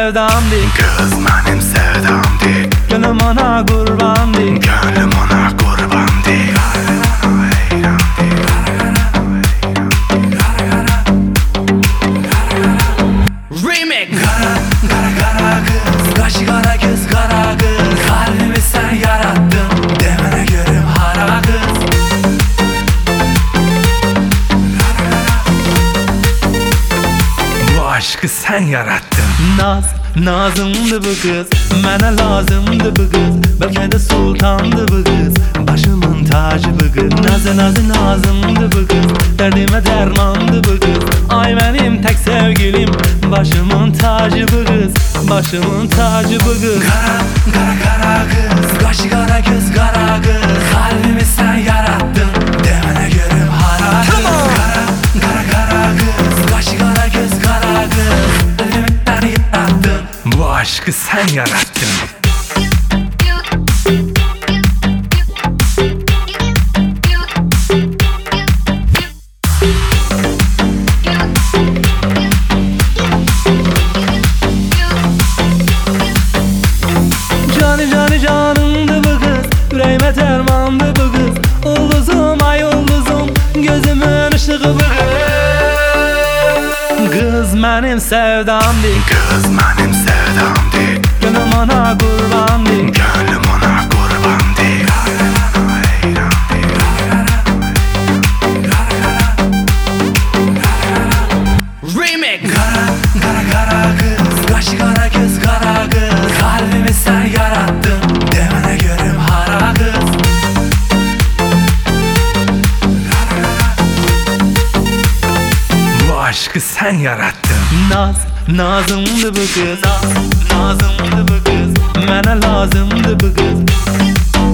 sevdamdır. Kız benim sevdamdır. Gönlüm ona kurbandır. Gönlüm ona kurbandır. Remix. Kara kız, kaşı kara göz kara kız. Kalbimi sen yarattın, demene görüm hara kız. Bu aşkı sen yarattın. Nazımdı bu kız, mənə lazımdı bu kız. Belki de sultandı bu kız, başımın tacı bu kız. Nazımdı bu kız, derdime dermandı bu kız. Ay benim tek sevgilim, başımın tacı bu kız. Başımın tacı bu kız. Kara kız, kaşı kara göz kara kız. Kalbimi sen yarattın, demene görüm hara kız. Kara kız, kaşı kara göz kara kız. Kalbimi sen yarattın, bu aşkı sen yarattın. Canımdı bu kız, yüreğime dermandı bu kız. Ulduzum ay ulduzum, gözümün ışığı bu kız. Kız benim sevdamdır. Kız benim sevdamdır. Gönlüm ona kurbandır. Gönlüm ona kurbandır. Remix. Kara kız, kaşı kara göz kara kız. Kalbimi sen yarattın, demene görüm hara kız. Bu aşkı sen yarattın. Nazımdı bu kız, nazımdı bu kız. Mənə lazımdı bu kız.